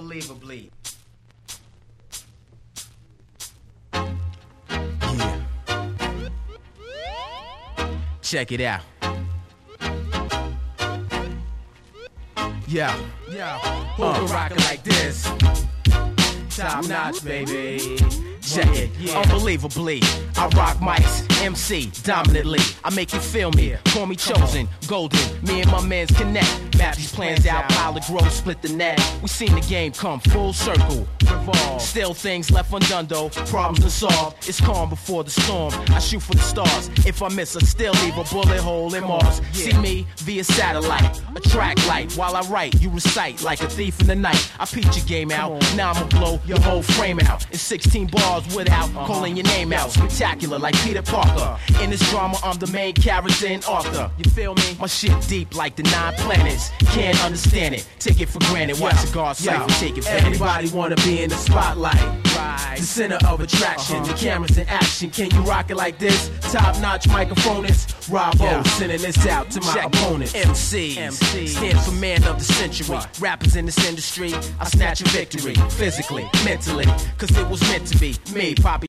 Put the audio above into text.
unbelievably. Yeah. Check it out. Yeah. Who can rock it like this? Top notch, baby. Check it, unbelievably. I rock mics, MC, dominantly. I make you feel me, call me chosen, golden. Me and my mans connect. Map these plans out, pile of growth, split the net. We seen the game come full circle, revolve. Still things left undone though, problems to solve. It's calm before the storm. I shoot for the stars. If I miss, I still leave a bullet hole in Mars. See me via satellite, a track light. While I write, you recite like a thief in the night. I peep your game out, now I'ma blow your whole frame out. In 16 bars without calling your name out. Spectacular like Peter Parker. In this drama, I'm the main character and author. You feel me? My shit deep like the 9 planets. Can't understand it, take it for granted. Watch the guard cypher, take it. Everybody wanna be in the spotlight, the center of attraction. The cameras in action. Can you rock it like this? Top notch microphonists. Rob-O, sending this out to my opponents. MCs stand for man of the century. Rappers in this industry, I snatch a victory. Physically, mentally, cause it was meant to be. Me, Poppy